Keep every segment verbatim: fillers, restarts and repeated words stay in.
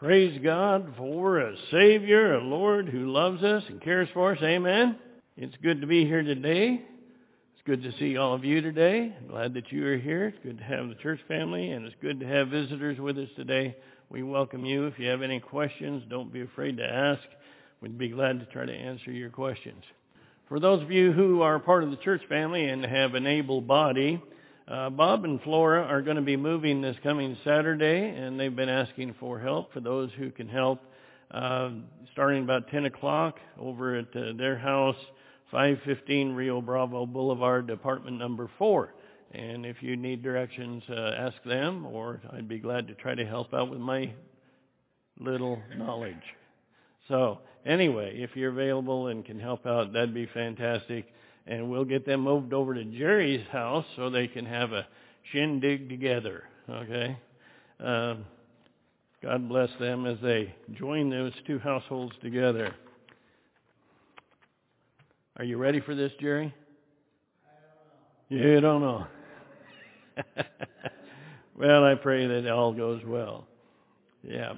Praise God for a Savior, a Lord who loves us and cares for us. Amen. It's good to be here today. It's good to see all of you today. I'm glad that you are here. It's good to have the church family, and it's good to have visitors with us today. We welcome you. If you have any questions, don't be afraid to ask. We'd be glad to try to answer your questions. For those of you who are part of the church family and have an able body, Uh, Bob and Flora are going to be moving this coming Saturday, and they've been asking for help for those who can help. Uh, starting about ten o'clock over at uh, their house, five fifteen Rio Bravo Boulevard, apartment number four. And if you need directions, uh, ask them, or I'd be glad to try to help out with my little knowledge. So anyway, if you're available and can help out, that'd be fantastic. And we'll get them moved over to Jerry's house so they can have a shindig together, okay? Uh, God bless them as they join those two households together. Are you ready for this, Jerry? I don't know. You don't know. Well, I pray that it all goes well. Yeah.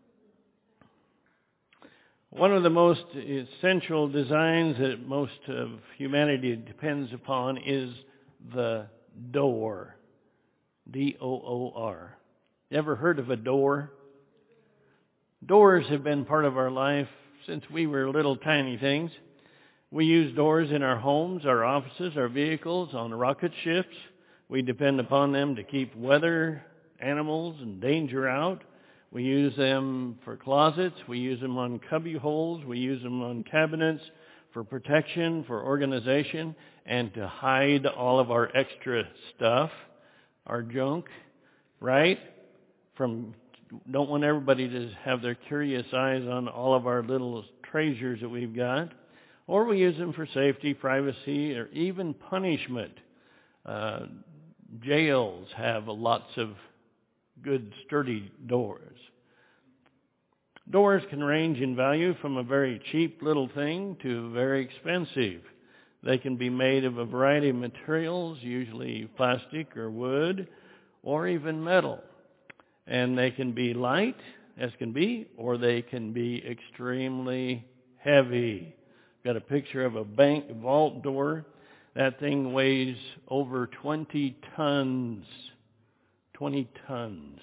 One of the most essential designs that most of humanity depends upon is the door. D O O R. You ever heard of a door? Doors have been part of our life since we were little tiny things. We use doors in our homes, our offices, our vehicles, on rocket ships. We depend upon them to keep weather, animals, and danger out. We use them for closets. We use them on cubby holes. We use them on cabinets for protection, for organization, and to hide all of our extra stuff, our junk, right? From don't want everybody to have their curious eyes on all of our little treasures that we've got. Or we use them for safety, privacy, or even punishment. Uh, jails have lots of good, sturdy doors. Doors can range in value from a very cheap little thing to very expensive. They can be made of a variety of materials, usually plastic or wood, or even metal. And they can be light, as can be, or they can be extremely heavy. Got a picture of a bank vault door. That thing weighs over twenty tons. twenty tons.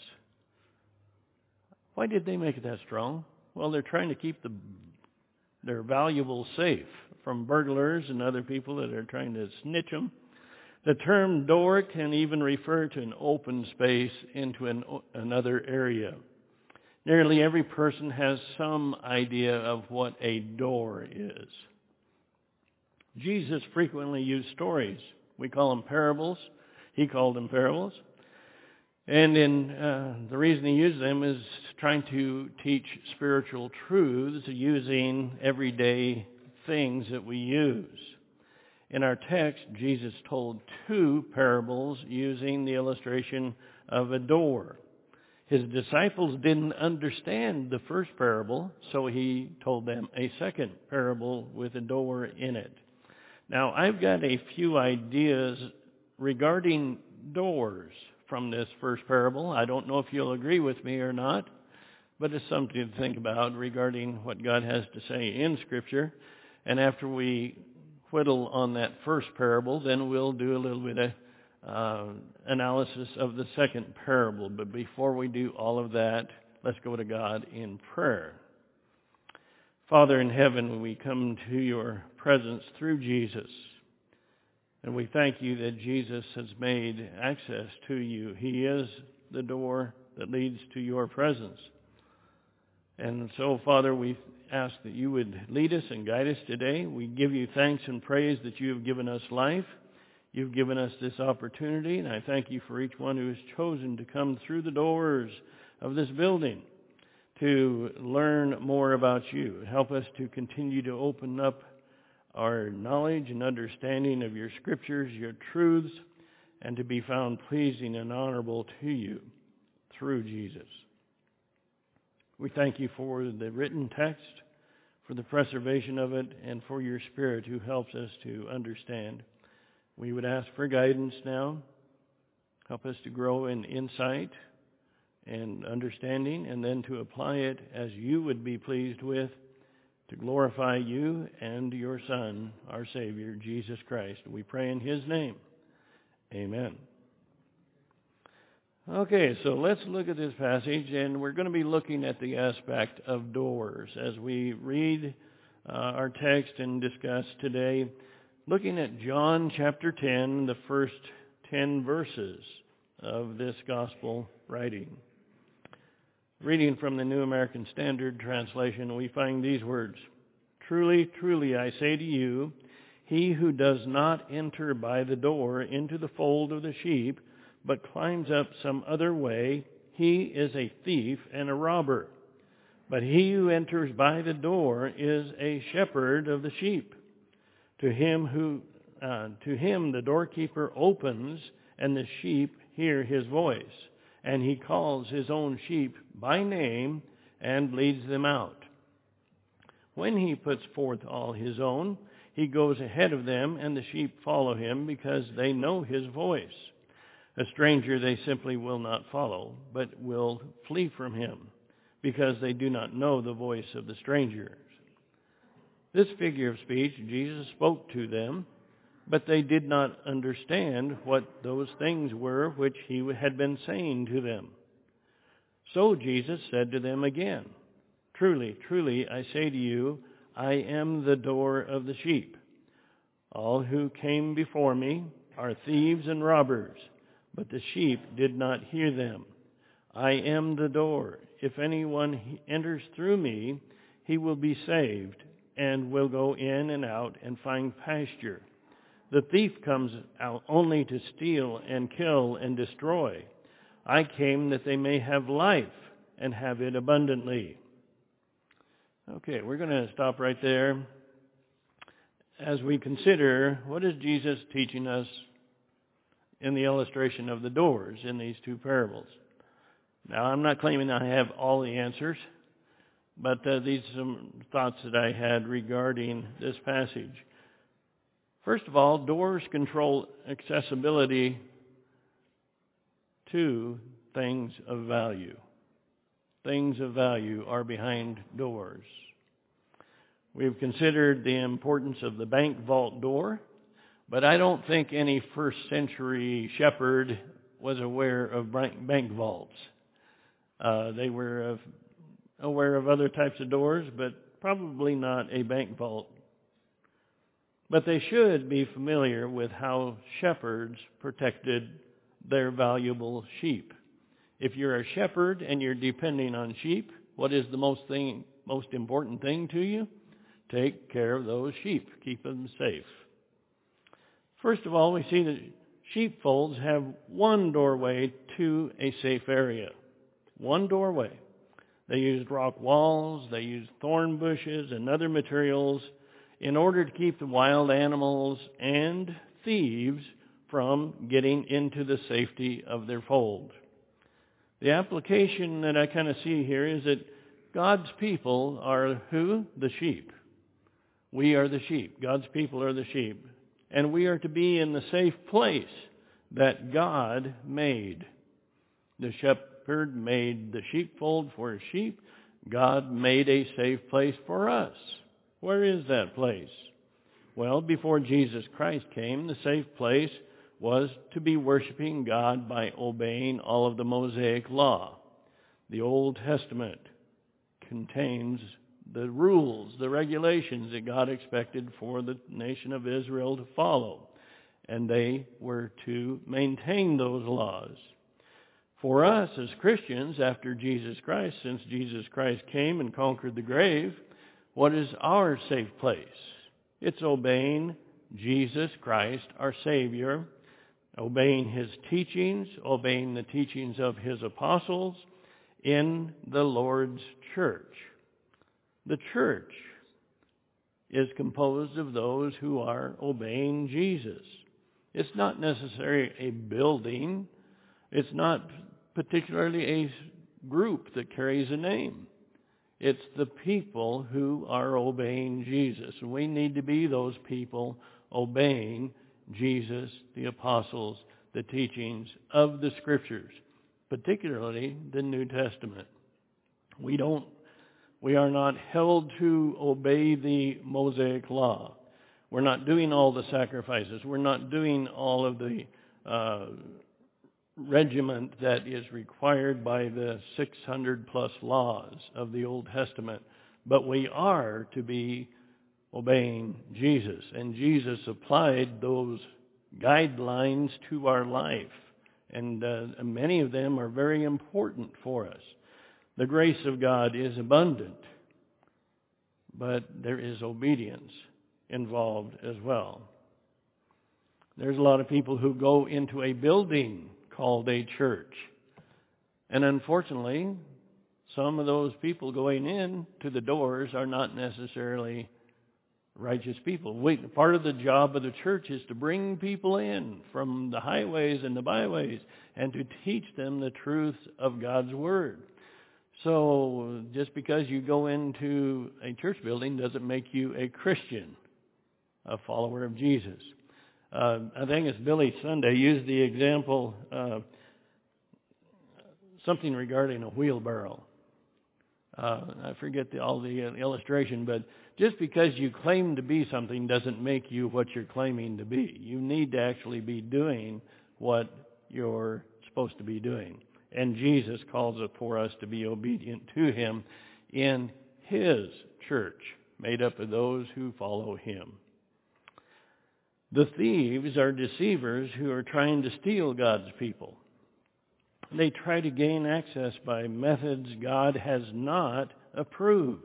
Why did they make it that strong? Well, they're trying to keep the, their valuables safe from burglars and other people that are trying to snitch them. The term door can even refer to an open space into an, another area. Nearly every person has some idea of what a door is. Jesus frequently used stories. We call them parables. He called them parables. And in uh, the reason he used them is trying to teach spiritual truths using everyday things that we use. In our text, Jesus told two parables using the illustration of a door. His disciples didn't understand the first parable, so he told them a second parable with a door in it. Now, I've got a few ideas regarding doors from this first parable. I don't know if you'll agree with me or not, but it's something to think about regarding what God has to say in Scripture. And after we whittle on that first parable, then we'll do a little bit of uh, analysis of the second parable. But before we do all of that, let's go to God in prayer. Father in heaven, we come to your presence through Jesus. And we thank you that Jesus has made access to you. He is the door that leads to your presence. And so, Father, we ask that you would lead us and guide us today. We give you thanks and praise that you have given us life. You've given us this opportunity, and I thank you for each one who has chosen to come through the doors of this building to learn more about you. Help us to continue to open up our knowledge and understanding of your scriptures, your truths, and to be found pleasing and honorable to you through Jesus. We thank you for the written text, for the preservation of it, and for your Spirit who helps us to understand. We would ask for guidance now. Help us to grow in insight and understanding, and then to apply it as you would be pleased with, to glorify you and your Son, our Savior, Jesus Christ. We pray in His name. Amen. Okay, so let's look at this passage, and we're going to be looking at the aspect of doors as we read uh, our text and discuss today, looking at John chapter ten, the first ten verses of this gospel writing. Reading from the New American Standard Translation, we find these words, "Truly, truly, I say to you, he who does not enter by the door into the fold of the sheep, but climbs up some other way, he is a thief and a robber. But he who enters by the door is a shepherd of the sheep. To him who, uh, to him the doorkeeper opens, and the sheep hear his voice. And he calls his own sheep by name and leads them out. When he puts forth all his own, he goes ahead of them, and the sheep follow him because they know his voice. A stranger they simply will not follow, but will flee from him because they do not know the voice of the stranger." This figure of speech Jesus spoke to them, but they did not understand what those things were which he had been saying to them. So Jesus said to them again, "Truly, truly, I say to you, I am the door of the sheep. All who came before me are thieves and robbers, but the sheep did not hear them. I am the door. If anyone enters through me, he will be saved, and will go in and out and find pasture. The thief comes out only to steal and kill and destroy. I came that they may have life and have it abundantly." Okay, we're going to stop right there as we consider what is Jesus teaching us in the illustration of the doors in these two parables. Now, I'm not claiming I have all the answers, but uh, these are some thoughts that I had regarding this passage. First of all, doors control accessibility to things of value. Things of value are behind doors. We've considered the importance of the bank vault door, but I don't think any first century shepherd was aware of bank vaults. Uh, they were uh, aware of other types of doors, but probably not a bank vault. But they should be familiar with how shepherds protected their valuable sheep. If you're a shepherd and you're depending on sheep, what is the most thing, most important thing to you? Take care of those sheep. Keep them safe. First of all, we see that sheepfolds have one doorway to a safe area. One doorway. They used rock walls, they used thorn bushes and other materials in order to keep the wild animals and thieves from getting into the safety of their fold. The application that I kind of see here is that God's people are who? The sheep. We are the sheep. God's people are the sheep. And we are to be in the safe place that God made. The shepherd made the sheepfold for his sheep. God made a safe place for us. Where is that place? Well, before Jesus Christ came, the safe place was to be worshiping God by obeying all of the Mosaic law. The Old Testament contains the rules, the regulations that God expected for the nation of Israel to follow, and they were to maintain those laws. For us as Christians, after Jesus Christ, since Jesus Christ came and conquered the grave, what is our safe place? It's obeying Jesus Christ, our Savior, obeying his teachings, obeying the teachings of his apostles in the Lord's church. The church is composed of those who are obeying Jesus. It's not necessarily a building. It's not particularly a group that carries a name. It's the people who are obeying Jesus. And we need to be those people obeying Jesus, the apostles, the teachings of the Scriptures. particularly the New Testament. We don't, we are not held to obey the Mosaic law. We're not doing all the sacrifices. We're not doing all of the uh, regiment that is required by the six hundred plus laws of the Old Testament. But we are to be obeying Jesus. And Jesus applied those guidelines to our life. And uh, many of them are very important for us. The grace of God is abundant, but there is obedience involved as well. There's a lot of people who go into a building called a church. And unfortunately, some of those people going in to the doors are not necessarily righteous people. We, part of the job of the church is to bring people in from the highways and the byways and to teach them the truth of God's Word. So just because you go into a church building doesn't make you a Christian, a follower of Jesus. Uh, I think it's Billy Sunday used the example, uh, something regarding a wheelbarrow. Uh, I forget the, all the uh, illustration, but just because you claim to be something doesn't make you what you're claiming to be. You need to actually be doing what you're supposed to be doing. And Jesus calls it for us to be obedient to Him in His church, made up of those who follow Him. The thieves are deceivers who are trying to steal God's people. They try to gain access by methods God has not approved.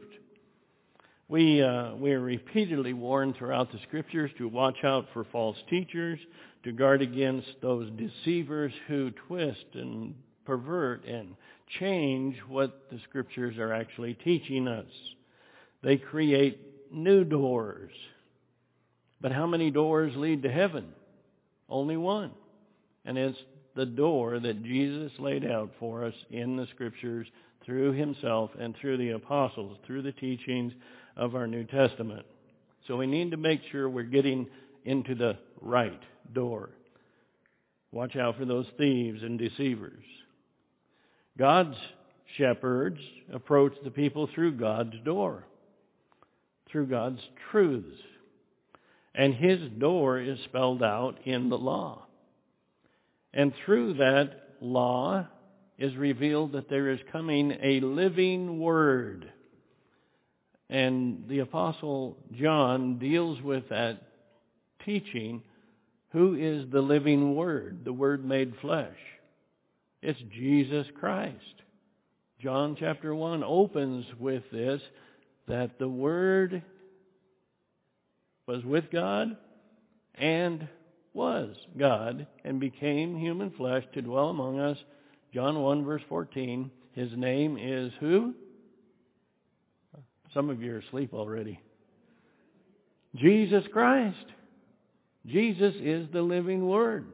We uh, we are repeatedly warned throughout the Scriptures to watch out for false teachers, to guard against those deceivers who twist and pervert and change what the Scriptures are actually teaching us. They create new doors. But how many doors lead to heaven? Only one. And it's the door that Jesus laid out for us in the Scriptures through Himself and through the apostles, through the teachings of our New Testament. So we need to make sure we're getting into the right door. Watch out for those thieves and deceivers. God's shepherds approach the people through God's door, through God's truths. And His door is spelled out in the law. And through that law is revealed that there is coming a living Word. And the Apostle John deals with that teaching. Who is the living Word, the Word made flesh? It's Jesus Christ. John chapter one opens with this, that the Word was with God and was God and became human flesh to dwell among us. John one verse fourteen. His name is who? Some of you are asleep already. Jesus Christ. Jesus is the living Word.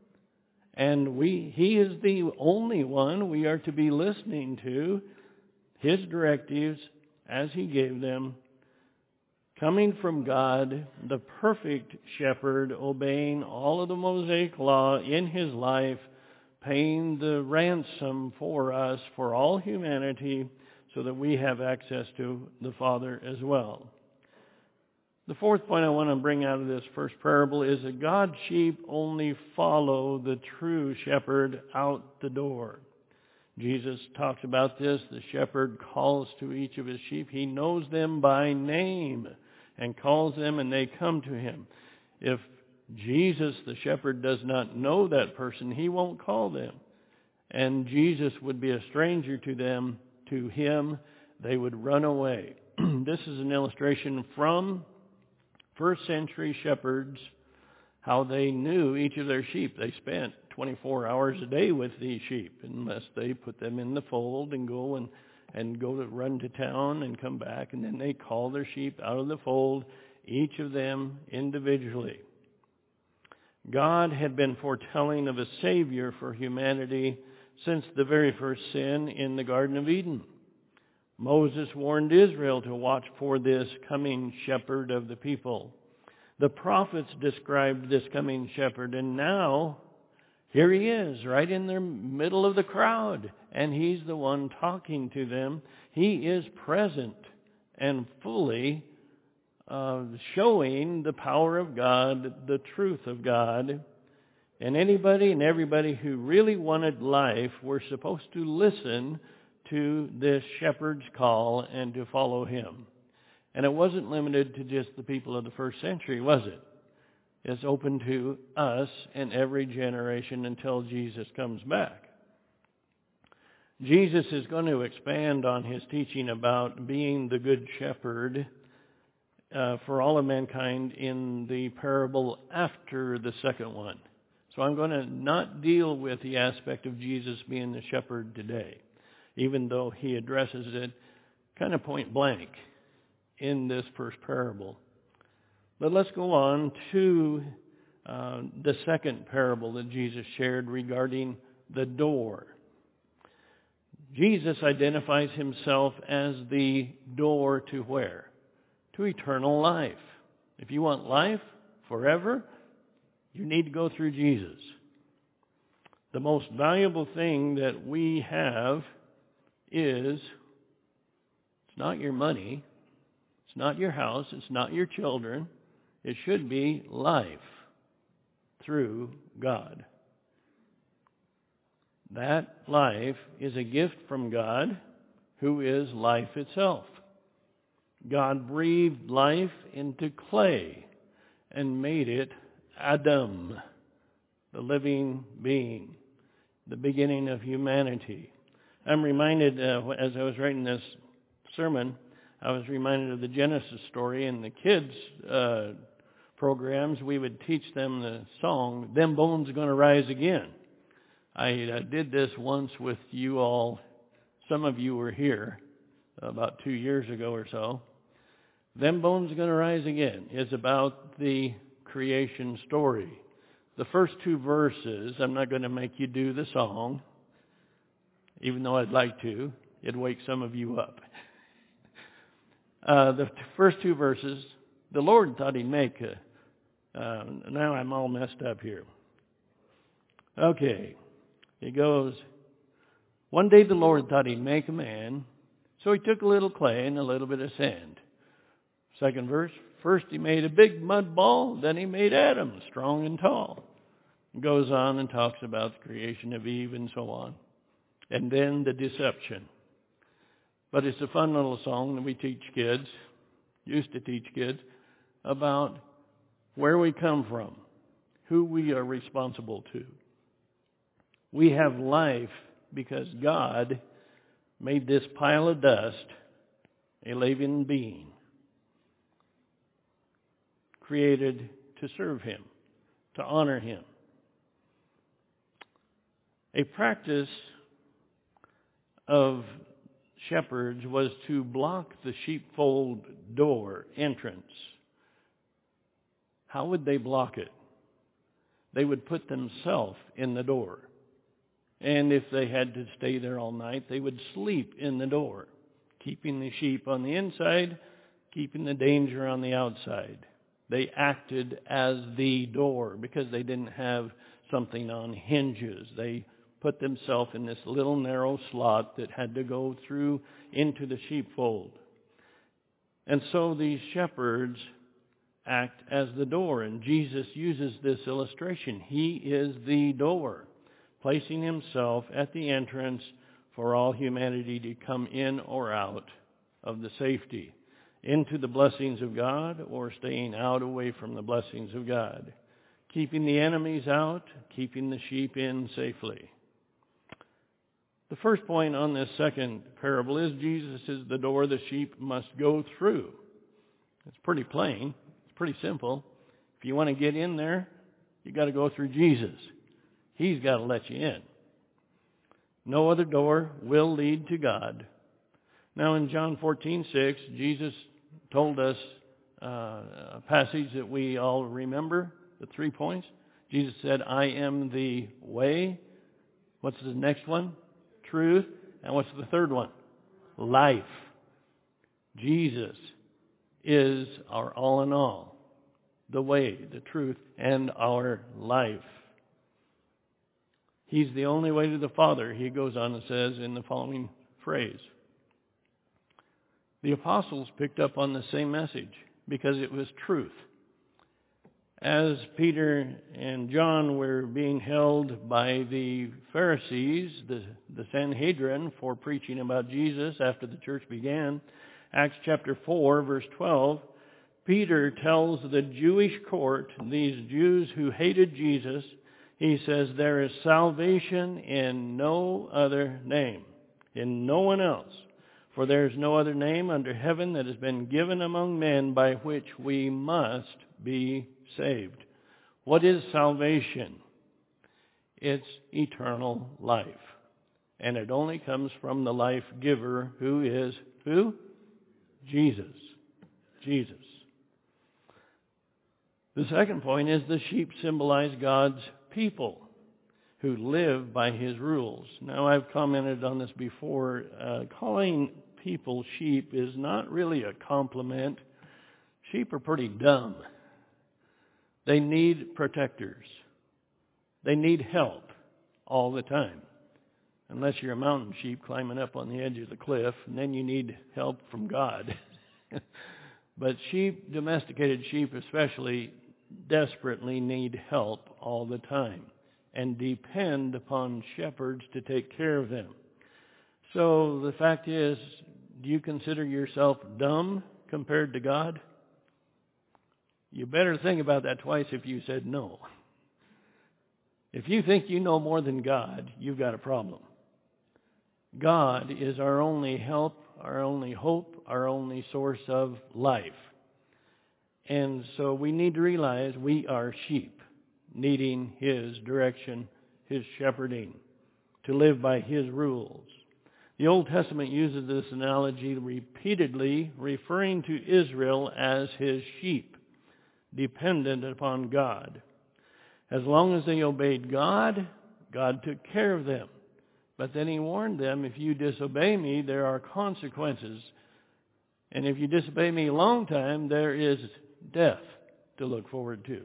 And we, He is the only one we are to be listening to, His directives as He gave them, coming from God, the perfect shepherd, obeying all of the Mosaic law in His life, paying the ransom for us, for all humanity, so that we have access to the Father as well. The fourth point I want to bring out of this first parable is that God's sheep only follow the true shepherd out the door. Jesus talks about this. The shepherd calls to each of his sheep. He knows them by name and calls them, and they come to Him. If Jesus, the shepherd, does not know that person, He won't call them. And Jesus would be a stranger to them, to Him. They would run away. This is an illustration from first century shepherds, how they knew each of their sheep. They spent twenty-four hours a day with these sheep, unless they put them in the fold and go and, and go to run to town and come back. And then they call their sheep out of the fold, each of them individually. God had been foretelling of a Savior for humanity since the very first sin in the Garden of Eden. Moses warned Israel to watch for this coming shepherd of the people. The prophets described this coming shepherd, and now Here he is, right in the middle of the crowd, and he's the one talking to them. He is present and fully uh, showing the power of God, the truth of God. And anybody and everybody who really wanted life were supposed to listen to this shepherd's call and to follow him. And it wasn't limited to just the people of the first century, was it? It's open to us and every generation until Jesus comes back. Jesus is going to expand on his teaching about being the good shepherd uh, for all of mankind in the parable after the second one. So I'm going to not deal with the aspect of Jesus being the shepherd today, even though he addresses it kind of point blank in this first parable. But let's go on to uh, the second parable that Jesus shared regarding the door. Jesus identifies himself as the door to where? To eternal life. If you want life forever, you need to go through Jesus. The most valuable thing that we have is, it's not your money, it's not your house, it's not your children. It should be life through God. That life is a gift from God, who is life itself. God breathed life into clay and made it Adam, the living being, the beginning of humanity. I'm reminded, uh, as I was writing this sermon, I was reminded of the Genesis story. In the kids' uh, programs, we would teach them the song, "Them Bones Are Gonna Rise Again." I uh, did this once with you all. Some of you were here about two years ago or so. "Them Bones Are Gonna Rise Again" is about the creation story. The first two verses, I'm not going to make you do the song, even though I'd like to. It'd wake some of you up. Uh, the first two verses, the Lord thought he'd make a, uh, now I'm all messed up here. Okay, it goes, one day the Lord thought he'd make a man, so he took a little clay and a little bit of sand. Second verse, first he made a big mud ball, then he made Adam, strong and tall. It goes on and talks about the creation of Eve and so on. And then the deception. But it's a fun little song that we teach kids, used to teach kids, about where we come from, who we are responsible to. We have life because God made this pile of dust a living being, created to serve him, to honor him. A practice of shepherds was to block the sheepfold door entrance. How would they block it? They would put themselves in the door. And if they had to stay there all night, they would sleep in the door, keeping the sheep on the inside, keeping the danger on the outside. They acted as the door because they didn't have something on hinges. They put themselves in this little narrow slot that had to go through into the sheepfold. And so these shepherds act as the door, and Jesus uses this illustration. He is the door, placing himself at the entrance for all humanity to come in or out of the safety, into the blessings of God or staying out away from the blessings of God, keeping the enemies out, keeping the sheep in safely. The first point on this second parable is Jesus is the door the sheep must go through. It's pretty plain. It's pretty simple. If you want to get in there, you got to go through Jesus. He's got to let you in. No other door will lead to God. Now in John fourteen six, Jesus told us uh, a passage that we all remember, the three points. Jesus said, I am the way. What's the next one? Truth. And what's the third one? Life. Jesus is our all in all, the way, the truth, and our life. He's the only way to the Father, he goes on and says in the following phrase. The apostles picked up on the same message because it was truth. As Peter and John were being held by the Pharisees, the, the Sanhedrin, for preaching about Jesus after the church began, Acts chapter four, verse twelve, Peter tells the Jewish court, these Jews who hated Jesus, he says, there is salvation in no other name, in no one else. For there is no other name under heaven that has been given among men by which we must be saved. What is salvation? It's eternal life. And it only comes from the life giver, who is who? Jesus. Jesus. The second point is the sheep symbolize God's people who live by his rules. Now, I've commented on this before. Uh, calling people sheep is not really a compliment. Sheep are pretty dumb. They need protectors. They need help all the time. Unless you're a mountain sheep climbing up on the edge of the cliff, and then you need help from God. But sheep, domesticated sheep especially, desperately need help all the time and depend upon shepherds to take care of them. So the fact is, do you consider yourself dumb compared to God? You better think about that twice if you said no. If you think you know more than God, you've got a problem. God is our only help, our only hope, our only source of life. And so we need to realize we are sheep, needing his direction, his shepherding, to live by his rules. The Old Testament uses this analogy repeatedly, referring to Israel as his sheep, dependent upon God. As long as they obeyed God, God took care of them. But then he warned them, if you disobey me, there are consequences. And if you disobey me a long time, there is death to look forward to.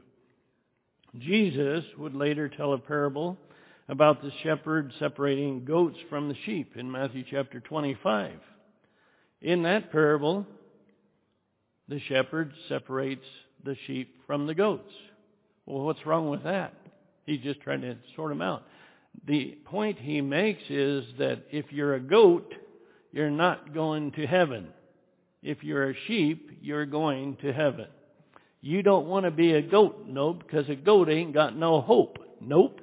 Jesus would later tell a parable about the shepherd separating goats from the sheep in Matthew chapter twenty-five. In that parable, the shepherd separates the sheep from the goats. Well, what's wrong with that? He's just trying to sort them out. The point he makes is that if you're a goat, you're not going to heaven. If you're a sheep, you're going to heaven. You don't want to be a goat, nope, because a goat ain't got no hope. Nope.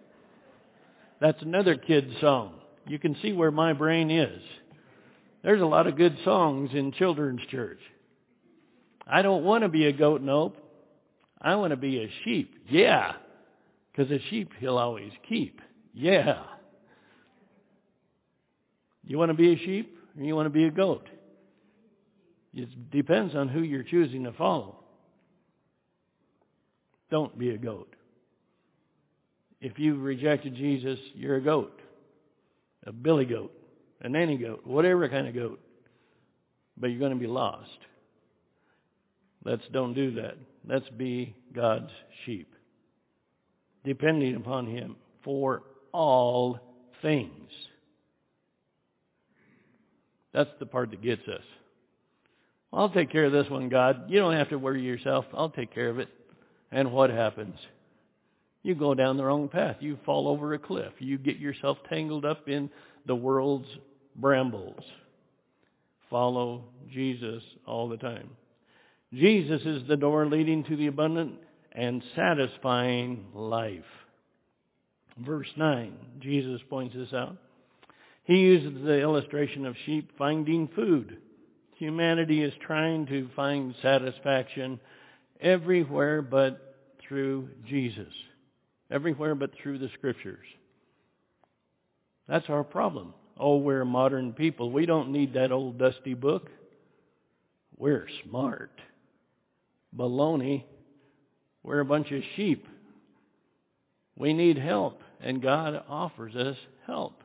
That's another kid's song. You can see where my brain is. There's a lot of good songs in children's church. I don't want to be a goat, nope. I want to be a sheep. Yeah. Because a sheep he'll always keep. Yeah. You want to be a sheep or you want to be a goat? It depends on who you're choosing to follow. Don't be a goat. If you've rejected Jesus, you're a goat. A billy goat. A nanny goat. Whatever kind of goat. But you're going to be lost. Let's don't do that. Let's be God's sheep, depending upon him for all things. That's the part that gets us. I'll take care of this one, God. You don't have to worry yourself. I'll take care of it. And what happens? You go down the wrong path. You fall over a cliff. You get yourself tangled up in the world's brambles. Follow Jesus all the time. Jesus is the door leading to the abundant and satisfying life. Verse nine, Jesus points this out. He uses the illustration of sheep finding food. Humanity is trying to find satisfaction everywhere but through Jesus. Everywhere but through the Scriptures. That's our problem. Oh, we're modern people. We don't need that old dusty book. We're smart. Baloney. We're a bunch of sheep. We need help, and God offers us help.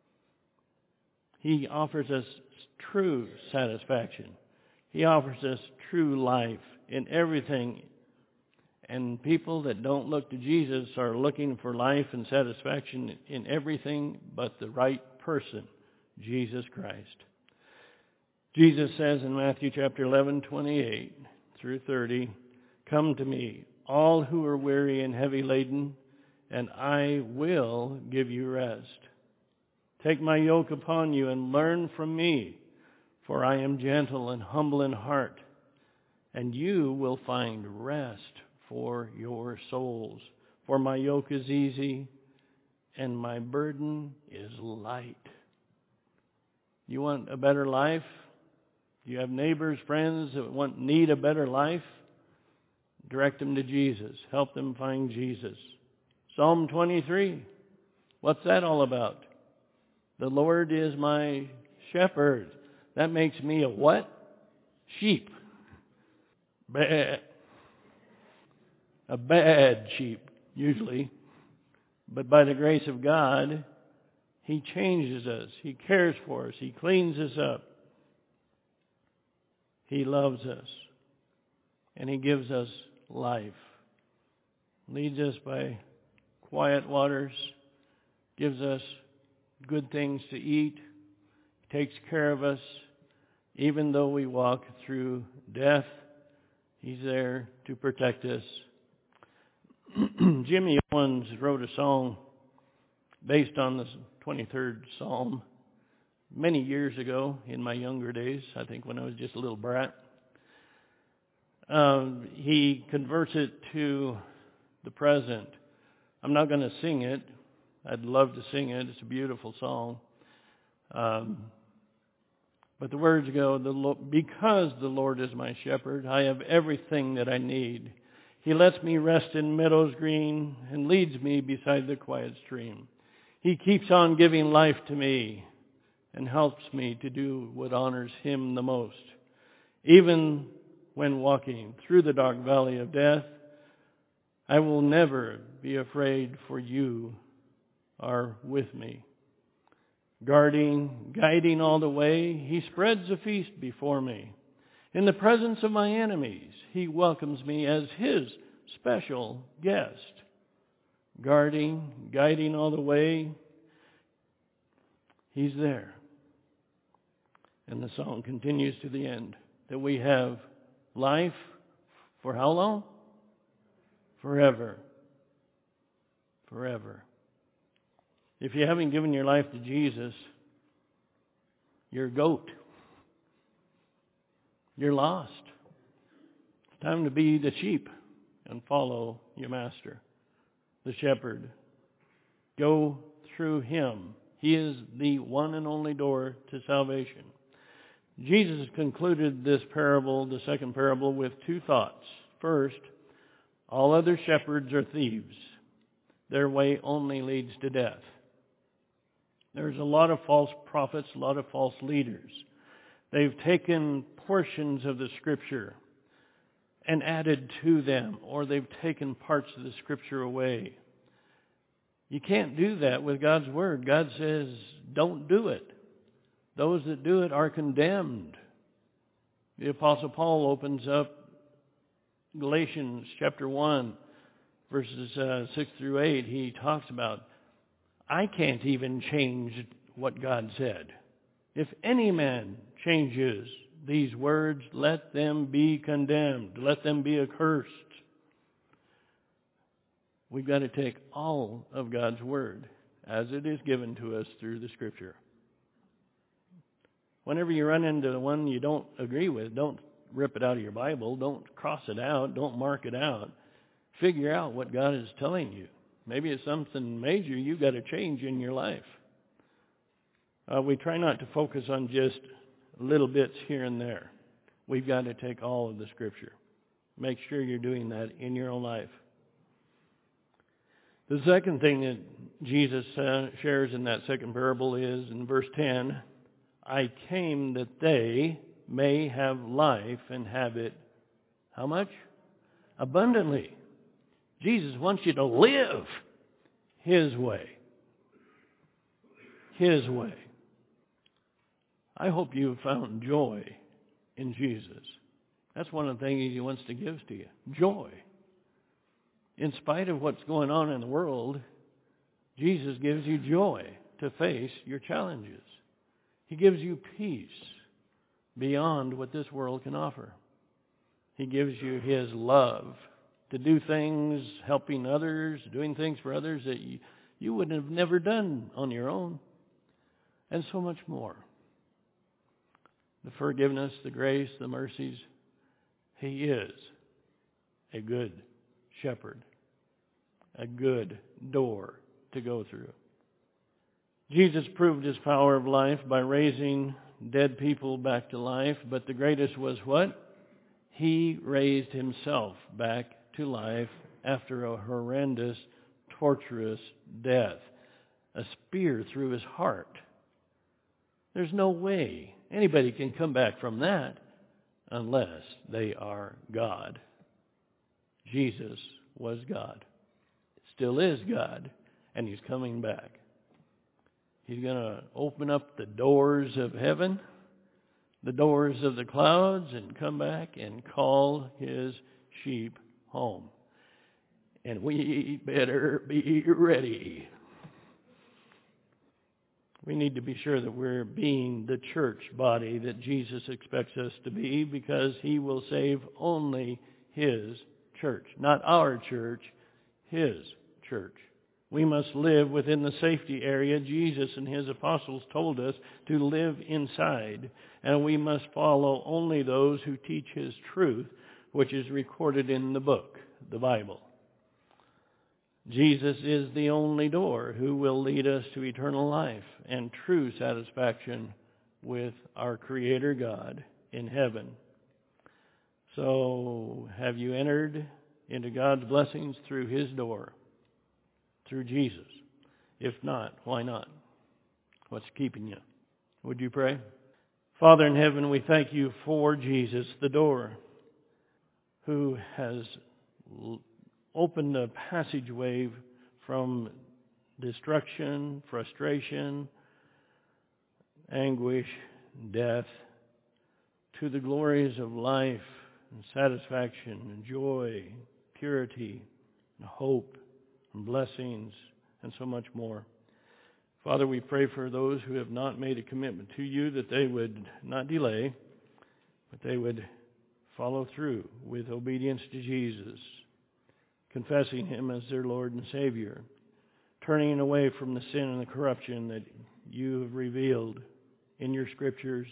He offers us true satisfaction. He offers us true life in everything. And people that don't look to Jesus are looking for life and satisfaction in everything but the right person, Jesus Christ. Jesus says in Matthew chapter eleven, twenty-eight through thirty, "Come to me, all who are weary and heavy laden, and I will give you rest. Take my yoke upon you and learn from me, for I am gentle and humble in heart, and you will find rest for your souls. For my yoke is easy and my burden is light." You want a better life? Do you have neighbors, friends that want need a better life? Direct them to Jesus. Help them find Jesus. Psalm twenty-three. What's that all about? The Lord is my shepherd. That makes me a what? Sheep. Bad. A bad sheep, usually. But by the grace of God, He changes us. He cares for us. He cleans us up. He loves us. And He gives us life. Leads us by quiet waters. Gives us good things to eat. Takes care of us. Even though we walk through death, He's there to protect us. Jimmy Owens wrote a song based on the twenty-third Psalm many years ago in my younger days, I think when I was just a little brat. Um, he converts it to the present. I'm not going to sing it. I'd love to sing it. It's a beautiful song. Um, but the words go, the Lo- because the Lord is my shepherd, I have everything that I need. He lets me rest in meadows green and leads me beside the quiet stream. He keeps on giving life to me and helps me to do what honors Him the most. Even when walking through the dark valley of death, I will never be afraid, for you are with me. Guarding, guiding all the way, He spreads a feast before me. In the presence of my enemies, He welcomes me as His special guest. Guarding, guiding all the way, He's there. And the song continues to the end, that we have life for how long? Forever. Forever. If you haven't given your life to Jesus, you're a goat. You're lost. It's time to be the sheep and follow your master, the shepherd. Go through Him. He is the one and only door to salvation. Jesus concluded this parable, the second parable, with two thoughts. First, all other shepherds are thieves. Their way only leads to death. There's a lot of false prophets, a lot of false leaders. They've taken portions of the Scripture and added to them, or they've taken parts of the Scripture away. You can't do that with God's Word. God says, don't do it. Those that do it are condemned. The Apostle Paul opens up Galatians chapter one, verses uh, six through eight. He talks about, I can't even change what God said. If any man changes these words, let them be condemned. Let them be accursed. We've got to take all of God's Word as it is given to us through the Scripture. Whenever you run into the one you don't agree with, don't rip it out of your Bible. Don't cross it out. Don't mark it out. Figure out what God is telling you. Maybe it's something major you've got to change in your life. Uh, we try not to focus on just little bits here and there. We've got to take all of the Scripture. Make sure you're doing that in your own life. The second thing that Jesus uh, shares in that second parable is in verse ten, I came that they may have life and have it, how much? Abundantly. Jesus wants you to live His way. His way. I hope you've found joy in Jesus. That's one of the things He wants to give to you. Joy. In spite of what's going on in the world, Jesus gives you joy to face your challenges. He gives you peace beyond what this world can offer. He gives you His love to do things, helping others, doing things for others that you, you would have never done on your own, and so much more. The forgiveness, the grace, the mercies. He is a good shepherd, a good door to go through. Jesus proved His power of life by raising dead people back to life, but the greatest was what? He raised Himself back to life after a horrendous, torturous death. A spear through His heart. There's no way anybody can come back from that unless they are God. Jesus was God. Still is God. And He's coming back. He's going to open up the doors of heaven, the doors of the clouds, and come back and call His sheep home. And we better be ready. We need to be sure that we're being the church body that Jesus expects us to be, because He will save only His church. Not our church, His church. We must live within the safety area Jesus and His apostles told us to live inside. And we must follow only those who teach His truth, which is recorded in the book, the Bible. Jesus is the only door who will lead us to eternal life and true satisfaction with our Creator God in heaven. So, have you entered into God's blessings through His door? Through Jesus? If not, why not? What's keeping you? Would you pray? Father in heaven, we thank You for Jesus, the door, who has opened a passageway from destruction, frustration, anguish, death, to the glories of life and satisfaction and joy, purity and hope and blessings and so much more. Father, we pray for those who have not made a commitment to You, that they would not delay, but they would follow through with obedience to Jesus, confessing Him as their Lord and Savior, turning away from the sin and the corruption that You have revealed in Your Scriptures,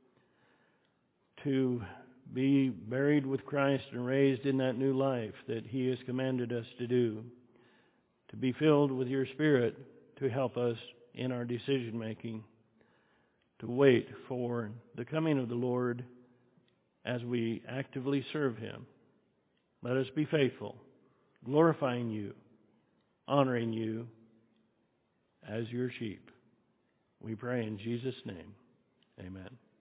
to be buried with Christ and raised in that new life that He has commanded us to do, to be filled with Your Spirit to help us in our decision making, to wait for the coming of the Lord as we actively serve Him. Let us be faithful, glorifying You, honoring You as Your sheep. We pray in Jesus' name. Amen.